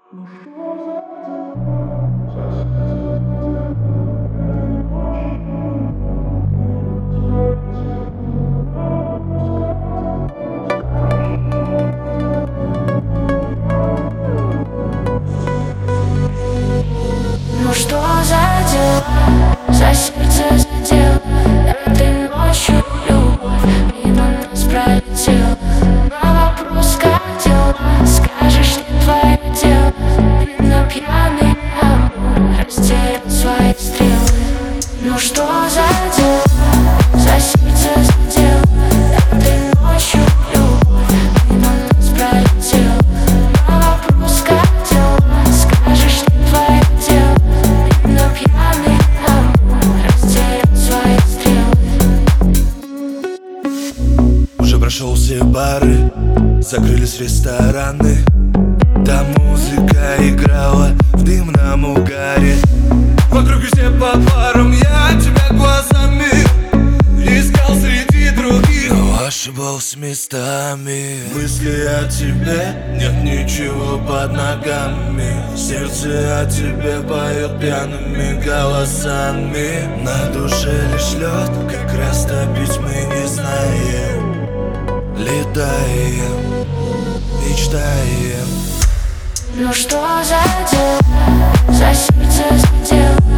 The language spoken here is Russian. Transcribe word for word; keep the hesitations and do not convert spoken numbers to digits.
Ну что за дела, за сердце задел этой ночью любовь мимо нас пролетела. На вопрос, как дела, скажешь, не твое дело. Видно, пьяный амур растерял свои стрелы. Ну что за дела, за сердце задел этой ночью любовь мимо нас пролетела. На вопрос, как дела, скажешь, не твое дело. Видно, пьяный амур растерял свои стрелы. Уже прошел все бары, закрылись рестораны. Там музыка играла в дымном угаре. Вокруг все по парам, я тебя глазами искал среди других, но ошибался местами. Мысли о тебе, нет ничего под ногами. Сердце о тебе поет пьяными голосами. На душе лишь лед, как растопить мы не знаем. Летаем, мечтаем. Ну что за дела, за сердце задел